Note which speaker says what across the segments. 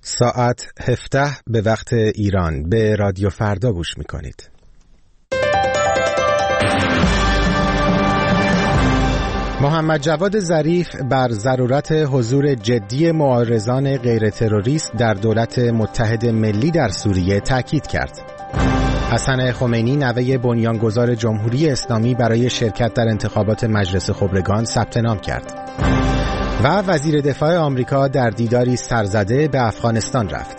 Speaker 1: ساعت 17 به وقت ایران به رادیو فردا گوش میکنید. محمد جواد ظریف بر ضرورت حضور جدی معارضان غیر تروریست در دولت متحد ملی در سوریه تاکید کرد. حسن خمینی نوه بنیانگذار جمهوری اسلامی برای شرکت در انتخابات مجلس خبرگان ثبت نام کرد. و وزیر دفاع آمریکا در دیداری سرزده به افغانستان رفت.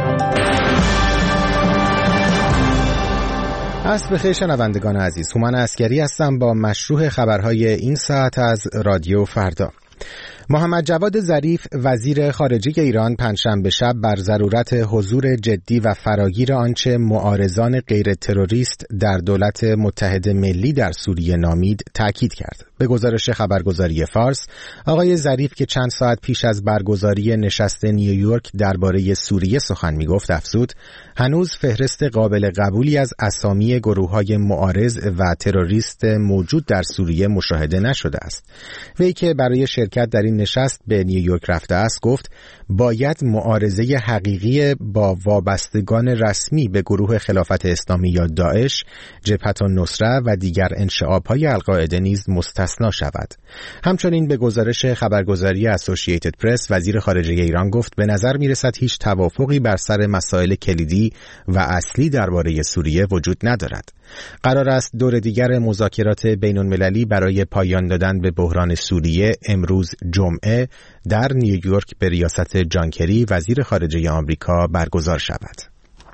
Speaker 1: عصر بخیر شنوندگان عزیز، هومن عسکری هستم با مشروع خبرهای این ساعت از رادیو فردا. محمد جواد ظریف وزیر خارجه ایران پنجشنبه شب بر ضرورت حضور جدی و فراگیر آنچه معارضان غیر تروریست در دولت متحد ملی در سوریه نامید تاکید کرد. به گزارش خبرگزاری فارس، آقای ظریف که چند ساعت پیش از برگزاری نشست نیویورک درباره سوریه سخن می‌گفت افزود هنوز فهرست قابل قبولی از اسامی گروه‌های معارض و تروریست موجود در سوریه مشاهده نشده است. وی که برای شرکت در این نشست به نیویورک رفته است گفت باید معارضه حقیقی با وابستگان رسمی به گروه خلافت اسلامی یا داعش، جبهة النصره و دیگر انشعاب‌های القاعده نیز مستثنا شود. همچنین به گزارش خبرگزاری اسوسییتد پرس وزیر خارجه ایران گفت به نظر می‌رسد هیچ توافقی بر سر مسائل کلیدی و اصلی درباره سوریه وجود ندارد. قرار است دور دیگر مذاکرات بین‌المللی برای پایان دادن به بحران سوریه امروز جمعه در نیویورک به ریاست جان کری وزیر خارجه آمریکا برگزار شود.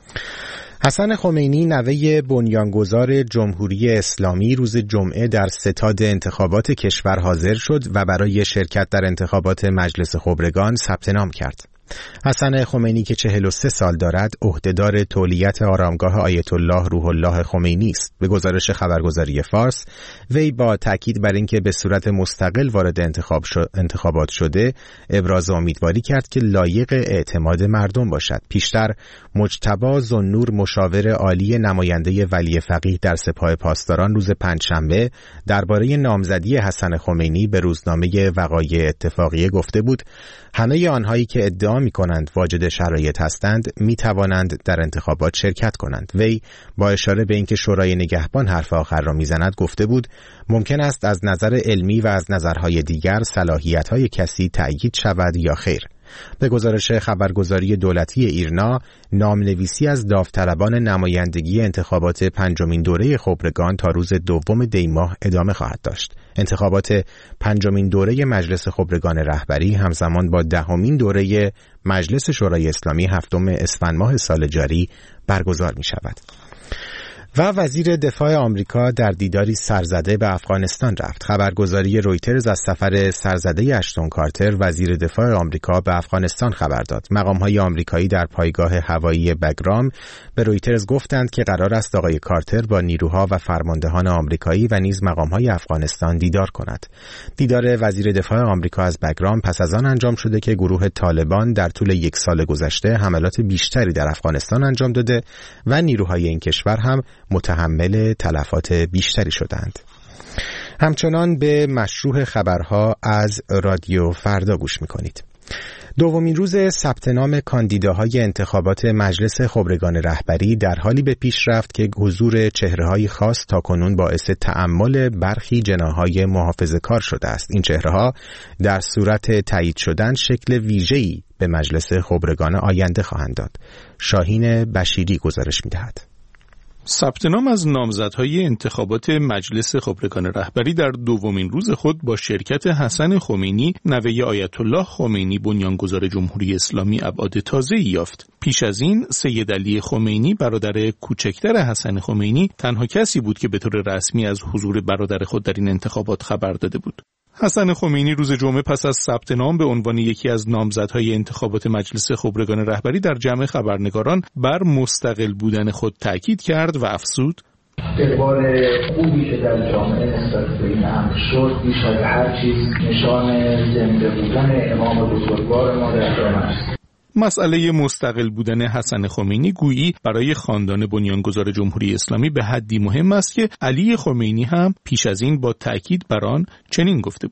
Speaker 1: حسن خمینی نوه بنیانگذار جمهوری اسلامی روز جمعه در ستاد انتخابات کشور حاضر شد و برای شرکت در انتخابات مجلس خبرگان ثبت نام کرد. حسن خمینی که 43 سال دارد عهدهدار تولیت آرامگاه آیت الله روح الله خمینی است. به گزارش خبرگزاری فارس، وی با تاکید بر اینکه به صورت مستقل وارد انتخابات شده ابراز امیدواری کرد که لایق اعتماد مردم باشد. پیشتر مجتبی ذوالنور مشاور عالی نماینده ولی فقیه در سپاه پاسداران روز پنجشنبه درباره نامزدی حسن خمینی به روزنامه وقایع اتفاقیه گفته بود همه آنهایی که ادعا می‌کنند واجد شرایط هستند می‌توانند در انتخابات شرکت کنند. وی با اشاره به اینکه شورای نگهبان حرف آخر را می‌زند گفته بود ممکن است از نظر علمی و از نظرهای دیگر صلاحیت‌های کسی تأیید شود یا خیر. به گزارش خبرگزاری دولتی ایرنا، نامنویسی از داوطلبان نمایندگی انتخابات پنجمین دوره خبرگان تا روز 2 دی ماه ادامه خواهد داشت. انتخابات پنجمین دوره مجلس خبرگان رهبری همزمان با 10مین دوره مجلس شورای اسلامی 7 اسفند ماه سال جاری برگزار می شود. و وزیر دفاع آمریکا در دیداری سرزده به افغانستان رفت. خبرگزاری رویترز از سفر سرزده اشتون کارتر وزیر دفاع آمریکا به افغانستان خبر داد. مقام‌های آمریکایی در پایگاه هوایی بگرام به رویترز گفتند که قرار است آقای کارتر با نیروها و فرماندهان آمریکایی و نیز مقام‌های افغانستان دیدار کند. دیدار وزیر دفاع آمریکا از بگرام پس از آن انجام شده که گروه طالبان در طول 1 سال گذشته حملات بیشتری در افغانستان انجام داده و نیروهای این کشور هم متحمل تلفات بیشتری شدند. همچنان به مشروع خبرها از رادیو فردا گوش می‌کنید. دومین روز ثبت نام کاندیداهای انتخابات مجلس خبرگان رهبری در حالی به پیش رفت که حضور چهره‌های خاص تاکنون باعث تأمل برخی جناح‌های محافظه‌کار شده است. این چهره‌ها در صورت تایید شدن شکل ویژه‌ای به مجلس خبرگان آینده خواهند داد. شاهین بشیری گزارش می‌دهد.
Speaker 2: ثبت نام از نامزدهای انتخابات مجلس خبرگان رهبری در دومین روز خود با شرکت حسن خمینی نوه آیت الله خمینی بنیانگذار جمهوری اسلامی ابعاد تازه‌ای یافت. پیش از این سید علی خمینی برادر کوچکتر حسن خمینی تنها کسی بود که به طور رسمی از حضور برادر خود در این انتخابات خبر داده بود. حسن خمینی روز جمعه پس از ثبت نام به عنوان یکی از نامزدهای انتخابات مجلس خبرگان رهبری در جمع خبرنگاران بر مستقل بودن خود تاکید کرد و افزود
Speaker 3: اقبال خوبی که در جامعه نسبت به این امر شد بیش از هر چیز نشان زنده بودن امام بزرگوار ما در جامعه است.
Speaker 2: مسئله مستقل بودن حسن خمینی گویی برای خاندان بنیانگذار جمهوری اسلامی به حدی مهم است که علی خمینی هم پیش از این با تأکید بر آن چنین گفته بود.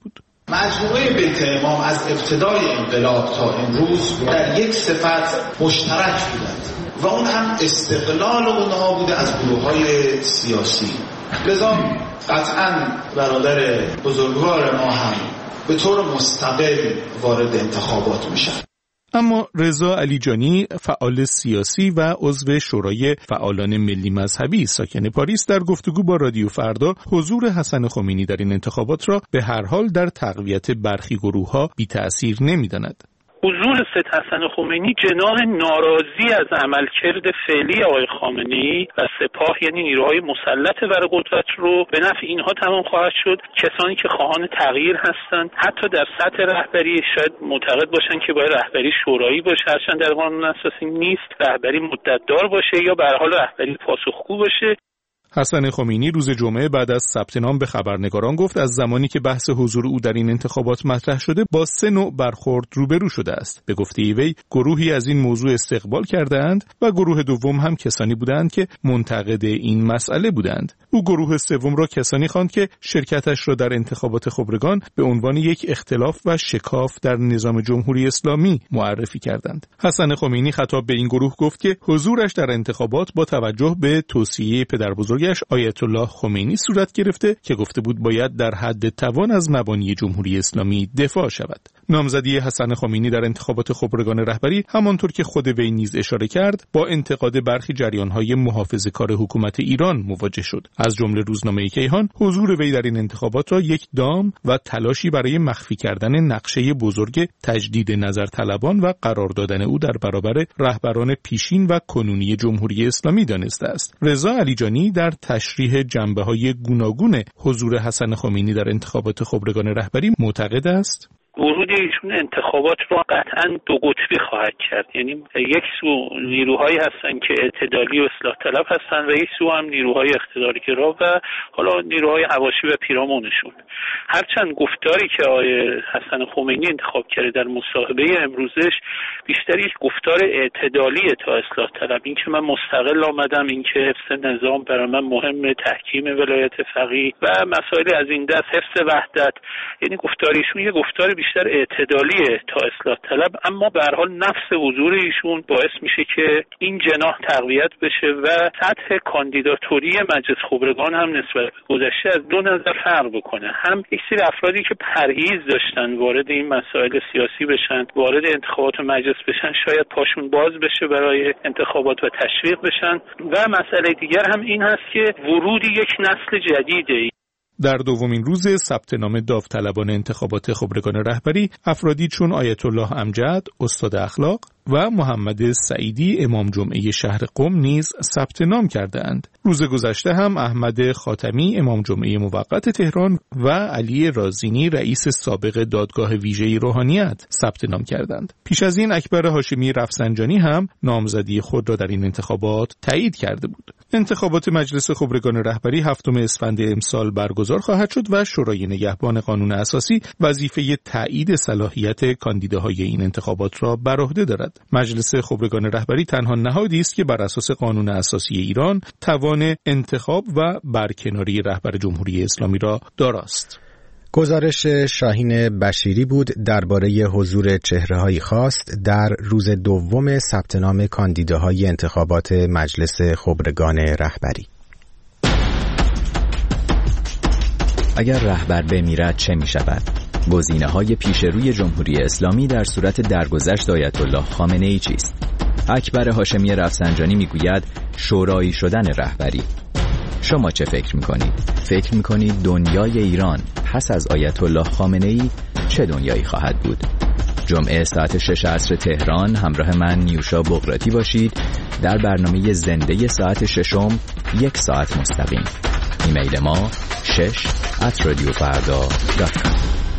Speaker 4: مجموعه بیت امام از ابتدای انقلاب تا امروز در یک صفت مشترک بودند و اون هم استقلال اونها بوده از گروه‌های سیاسی. لذا قطعاً برادر بزرگوار ما هم به طور مستقل وارد انتخابات میشن.
Speaker 2: اما رضا علیجانی، فعال سیاسی و عضو شورای فعالان ملی مذهبی ساکن پاریس، در گفتگو با رادیو فردا حضور حسن خمینی در این انتخابات را به هر حال در تقویت برخی گروه‌ها بی‌تأثیر نمی‌داند.
Speaker 5: حضور سید حسن خمینی جناح ناراضی از عملکرد فعلی آقای خامنه‌ای و سپاه، یعنی نیروهای مسلط بر قدرت، رو به نفع اینها تمام خواهد شد. کسانی که خواهان تغییر هستند، حتی در سطح رهبری، شاید معتقد باشند که باید رهبری شورایی باشه، هرچند در قانون اساسی نیست، رهبری مدت‌دار باشه یا به هر حال رهبری پاسخگو باشه.
Speaker 2: حسن خمینی روز جمعه بعد از ثبت نام به خبرنگاران گفت از زمانی که بحث حضور او در این انتخابات مطرح شده با 3 نوع برخورد روبرو شده است. به گفته وی گروهی از این موضوع استقبال کرده‌اند و گروه دوم هم کسانی بودند که منتقد این مسئله بودند. او گروه سوم را کسانی خواند که شرکتش را در انتخابات خبرگان به عنوان یک اختلاف و شکاف در نظام جمهوری اسلامی معرفی کردند. حسن خمینی خطاب به این گروه گفت که حضورش در انتخابات با توجه به توصیه پدربزرگش آیت الله خمینی صورت گرفته که گفته بود باید در حد توان از مبانی جمهوری اسلامی دفاع شود. نامزدی حسن خمینی در انتخابات خبرگان رهبری همانطور که خود وی نیز اشاره کرد با انتقاد برخی جریان‌های محافظه‌کار حکومت ایران مواجه شد. از جمله روزنامه کیهان حضور وی در این انتخابات را یک دام و تلاشی برای مخفی کردن نقشه بزرگ تجدید نظر طلبان و قرار دادن او در برابر رهبران پیشین و کنونی جمهوری اسلامی دانسته است. رضا علیجانی در تشریح جنبه‌های گوناگون حضور حسن خمینی در انتخابات خبرگان رهبری معتقد است
Speaker 5: ورود ایشون انتخابات رو قطعاً دو قطبی خواهد کرد. یعنی یک سو نیروهایی هستن که اعتدالی و اصلاح طلب هستن و یک سو هم نیروهای اقتدارگرا و حالا نیروهای حواشی و پیرامونشون. هرچند گفتاری که آقای حسن خمینی انتخاب کرده در مصاحبه امروزش بیشتر یک گفتار اعتدالی تا اصلاح طلب، این که من مستقل آمدم، این که حفظ نظام برای من مهمه، تحکیم ولایت فقیه و مسائل از این دست، حفظ وحدت، یعنی گفتاریشون یه گفتار بیشتر اعتدالیه تا اصلاح طلب. اما به هر حال نفس حضور ایشون باعث میشه که این جناح تقویت بشه و سطح کاندیداتوری مجلس خبرگان هم نسبت به گذشته از دو نظر فرق بکنه. هم یک سری افرادی که پرهیز داشتن وارد این مسائل سیاسی بشن، وارد انتخابات مجلس بشن، شاید پاشون باز بشه برای انتخابات و تشویق بشن. و مسئله دیگر هم این هست که ورود یک نسل جدیده.
Speaker 2: در دومین روز ثبت نام داوطلبان انتخابات خبرگان رهبری، افرادی چون آیت الله امجد، استاد اخلاق و محمد سعیدی، امام جمعه شهر قم نیز ثبت نام کرده‌اند. روز گذشته هم احمد خاتمی، امام جمعه موقت تهران و علی رازینی، رئیس سابق دادگاه ویژه روحانیت ثبت نام کردند. پیش از این اکبر هاشمی رفسنجانی هم نامزدی خود را در این انتخابات تایید کرده بود. انتخابات مجلس خبرگان رهبری 7 اسفند امسال برگزار خواهد شد و شورای نگهبان قانون اساسی وظیفه تایید صلاحیت کاندیداهای این انتخابات را بر عهده دارد. مجلس خبرگان رهبری تنها نهادی است که بر اساس قانون اساسی ایران توان انتخاب و برکناری رهبر جمهوری اسلامی را داراست.
Speaker 1: گزارش شاهین بشیری بود درباره حضور چهره‌های خاص در روز دوم ثبت نام کاندیداهای انتخابات مجلس خبرگان رهبری.
Speaker 6: اگر رهبر بمیرد چه می شود؟ گزینه‌های پیش روی جمهوری اسلامی در صورت درگذشت آیت الله خامنه‌ای چیست؟ اکبر هاشمی رفسنجانی میگوید شورایی شدن رهبری. شما چه فکر میکنید؟ فکر میکنید دنیای ایران پس از آیت الله خامنه‌ای چه دنیایی خواهد بود؟ جمعه ساعت 6 عصر تهران همراه من نیوشا بغراتی باشید در برنامه زنده ساعت 6 1 ساعت مستقیم. ایمیل ما 6@radiofarda.com.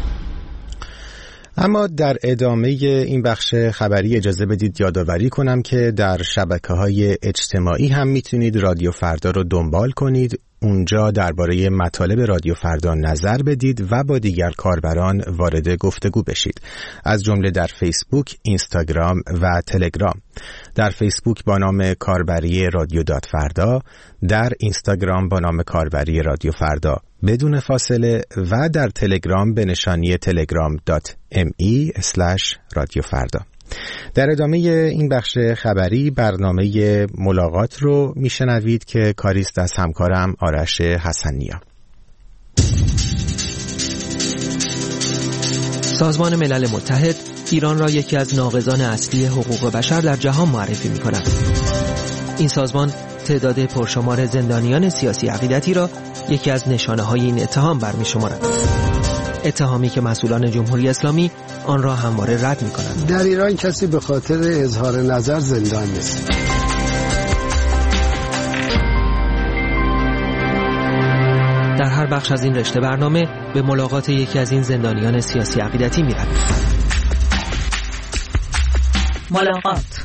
Speaker 1: اما در ادامه این بخش خبری اجازه بدید یادآوری کنم که در شبکه‌های اجتماعی هم میتونید رادیو فردا رو دنبال کنید. اونجا درباره مطالب رادیو فردا نظر بدید و با دیگر کاربران وارد گفتگو بشید. از جمله در فیسبوک، اینستاگرام و تلگرام. در فیسبوک با نام کاربری رادیو فردا، در اینستاگرام با نام کاربری رادیو فردا بدون فاصله و در تلگرام به نشانی telegram.me/رادیوفردا. در ادامه این بخش خبری برنامه ملاقات رو میشنوید که کاریست از همکارم آرش حسنیا.
Speaker 7: سازمان ملل متحد ایران را یکی از ناقضان اصلی حقوق بشر در جهان معرفی می‌کند. این سازمان تعداد پرشمار زندانیان سیاسی عقیدتی را یکی از نشانه‌های این اتهام برمی‌شمارد. اتهامی که مسئولان جمهوری اسلامی آن را همواره رد می‌کنند.
Speaker 8: در ایران کسی به خاطر اظهار نظر زندان نیست.
Speaker 7: در هر بخش از این رشته برنامه به ملاقات یکی از این زندانیان سیاسی عقیدتی می‌رویم.
Speaker 9: ملاقات.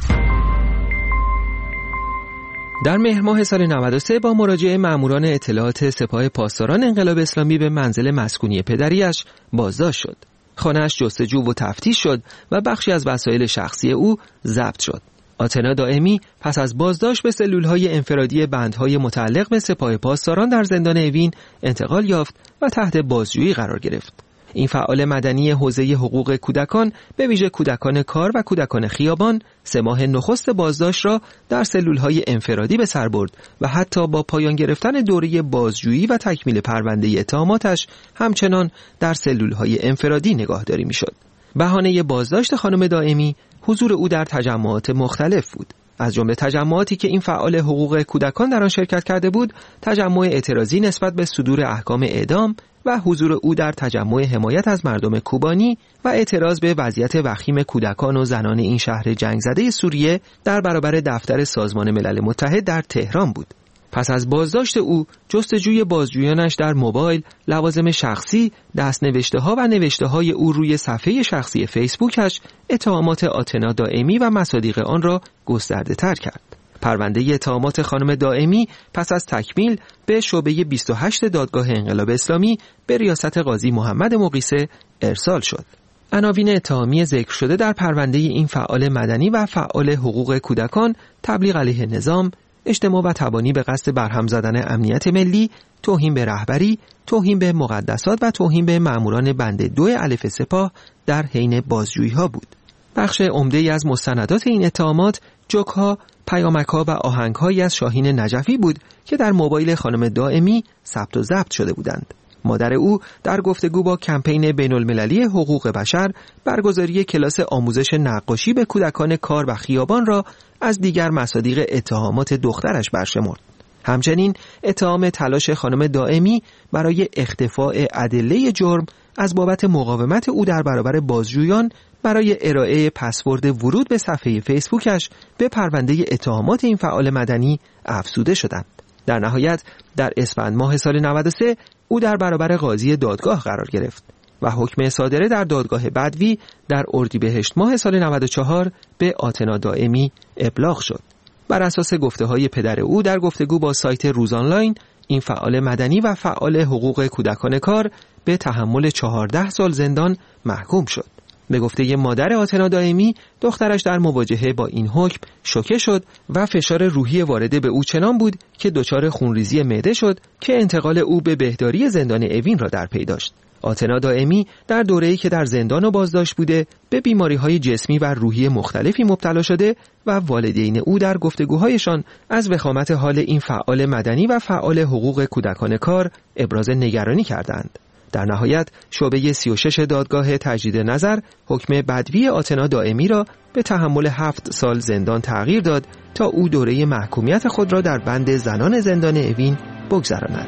Speaker 7: در مهر ماه سال 93 با مراجعه ماموران اطلاعات سپاه پاسداران انقلاب اسلامی به منزل مسکونی پدریش بازداشت شد. خانه‌اش جستجو و تفتیش شد و بخشی از وسایل شخصی او ضبط شد. آتنا دائمی پس از بازداشت به سلول‌های انفرادی بندهای متعلق به سپاه پاسداران در زندان اوین انتقال یافت و تحت بازجویی قرار گرفت. این فعال مدنی حوزه حقوق کودکان به ویژه کودکان کار و کودکان خیابان 3 ماه نخست بازداشت را در سلول‌های انفرادی به سر برد و حتی با پایان گرفتن دوره بازجویی و تکمیل پرونده اتهاماتش همچنان در سلول‌های انفرادی نگاهداری می‌شد. بهانه بازداشت خانم دائمی حضور او در تجمعات مختلف بود. از جمله تجمعاتی که این فعال حقوق کودکان در آن شرکت کرده بود، تجمع اعتراضی نسبت به صدور احکام اعدام و حضور او در تجمع حمایت از مردم کوبانی و اعتراض به وضعیت وخیم کودکان و زنان این شهر جنگ زده سوریه در برابر دفتر سازمان ملل متحد در تهران بود. پس از بازداشت او، جستجوی بازجویانش در موبایل، لوازم شخصی، دستنوشته‌ها و نوشته‌های او روی صفحه شخصی فیسبوکش اتهامات آتنا دائمی و مصادیق آن را گسترده‌تر کرد. پرونده اتهامات خانم دائمی پس از تکمیل به شعبه 28 دادگاه انقلاب اسلامی به ریاست قاضی محمد مقیسه ارسال شد. عناوین اتهامی ذکر شده در پرونده این فعال مدنی و فعال حقوق کودکان تبلیغ علیه نظام، اجتماع و تبانی به قصد برهم زدن امنیت ملی، توهین به رهبری، توهین به مقدسات و توهین به ماموران بند 2 الف سپاه در حین بازجویی‌ها بود. بخش عمده‌ای از مستندات این اتهامات جوک‌ها، پیامک‌ها و آهنگ‌هایی از شاهین نجفی بود که در موبایل خانم دائمی ثبت و ضبط شده بودند. مادر او در گفتگو با کمپین بین‌المللی حقوق بشر برگزاری کلاس آموزش نقاشی به کودکان کار و خیابان را از دیگر مصادیق اتهامات دخترش برشمرد. همچنین اتهام تلاش خانم دائمی برای اختفاء ادله جرم از بابت مقاومت او در برابر بازجویان برای ارائه پسورد ورود به صفحه فیسبوکش به پرونده اتهامات این فعال مدنی افزوده شدند. در نهایت در اسفند ماه سال 93 او در برابر قاضی دادگاه قرار گرفت و حکم صادره در دادگاه بدوی در اردیبهشت ماه سال 94 به آتنا دائمی ابلاغ شد. بر اساس گفته‌های پدر او در گفتگو با سایت روز آنلاین، این فعال مدنی و فعال حقوق کودکان کار به تحمل 14 سال زندان محکوم شد. به گفته مادر آتنا دائمی، دخترش در مواجهه با این حکم شوکه شد و فشار روحی وارده به او چنان بود که دچار خونریزی معده شد که انتقال او به بهداری زندان اوین را در پی داشت. آتنا دائمی در دوره‌ای که در زندان و بازداشت بوده به بیماری‌های جسمی و روحی مختلفی مبتلا شده و والدین او در گفتگوهایشان از وخامت حال این فعال مدنی و فعال حقوق کودکان کار ابراز نگرانی کردند. در نهایت شعبه 36 دادگاه تجدید نظر حکم بدوی آتنا دائمی را به تحمل 7 سال زندان تغییر داد تا او دوره محکومیت خود را در بند زنان زندان اوین بگذراند.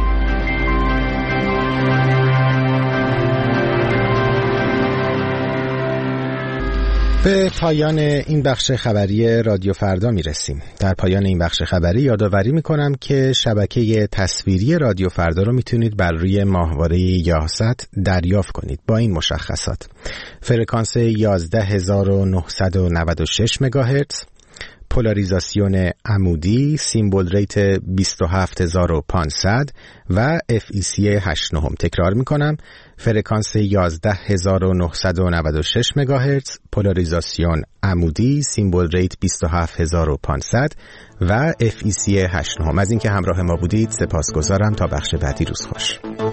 Speaker 1: به پایان این بخش خبری رادیو فردا میرسیم. در پایان این بخش خبری یادآوری میکنم که شبکه تصویری رادیو فردا رو میتونید بر روی ماهواره یاست دریافت کنید با این مشخصات: فرکانس 11996 مگاهرتز، پولاریزاسیون عمودی، سیمبل ریت 27500 و FEC 8 نهم. تکرار میکنم: فرکانس 11996 مگاهرتز، پولاریزاسیون عمودی، سیمبل ریت 27500 و FEC 8 نهم. از اینکه همراه ما بودید سپاسگزارم. تا بخش بعدی روز خوش.